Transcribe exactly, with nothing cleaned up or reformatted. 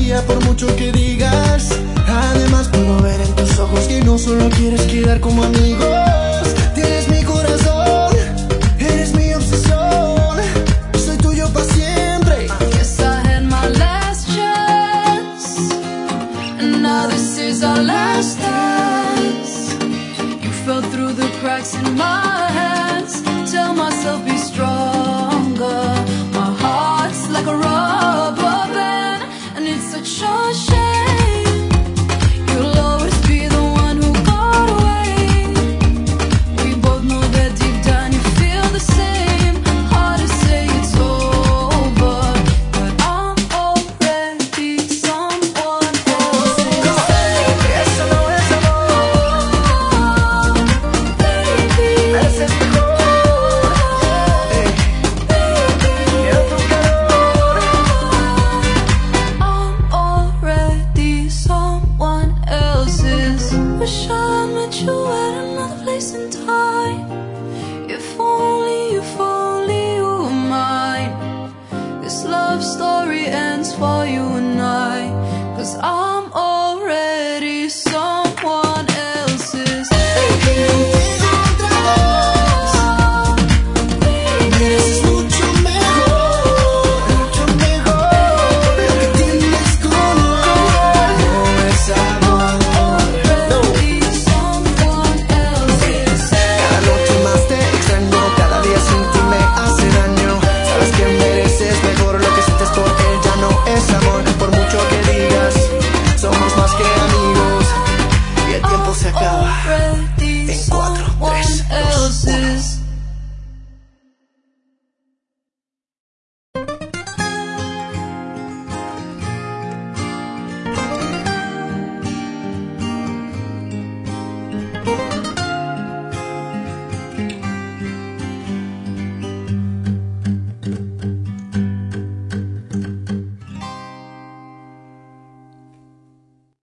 mentiría por mucho que digas. Además puedo ver en tus ojos que no solo quieres quedar como amigos. Tienes mi corazón, eres mi obsesión, soy tuyo para siempre. Yes, I had my last chance, and now this is our last dance. You fell through the cracks in my hands. Tell myself be stronger. My heart's like a rubber band, and it's such a shame. You'll always be the one who got away. We both know that deep down you feel the same. Hard to say it's over, but I'm already someone else's. Eso no es amor, Baby, ese es mejor. Ey, quiero tu calor. I'm already someone else's. Wish I met you